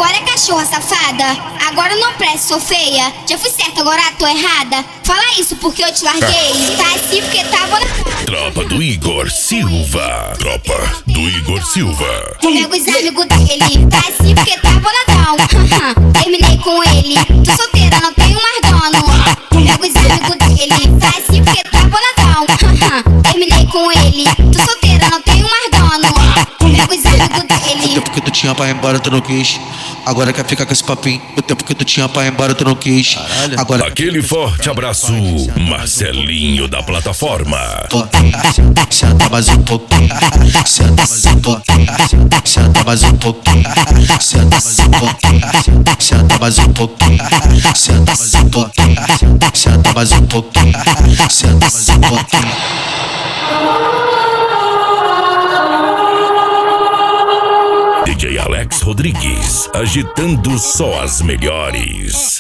agora é cachorra safada. Agora eu não presto, sou feia. Já fui certa, agora tô errada. Fala isso porque eu te larguei. Tá assim porque tá bonitão. Tropa do Igor Silva. Tropa do Igor Silva. Pega os amigos dele. Tá assim porque tá bonitão. Terminei com ele. Tô solteira, não tenho mais dono. Pega os amigos dele. Tá assim porque tá bonitão. Terminei com ele. Tô solteira, não tenho mais dono. Pega os amigos dele. O tempo que tu tinha pra ir embora, tu não quis. Agora quer ficar com esse papinho. O tempo que tu tinha pra ir embora, tu não quis. Agora Aquele forte abraço, Marcelinho da plataforma. senta mais um pouquinho. Senta mais um pouquinho. Senta mais um pouquinho. Senta mais um pouquinho. Senta mais um pouquinho. Senta mais um pouquinho. Senta mais um pouquinho. Senta mais um pouquinho. DJ Alex Rodrigues, agitando só as melhores.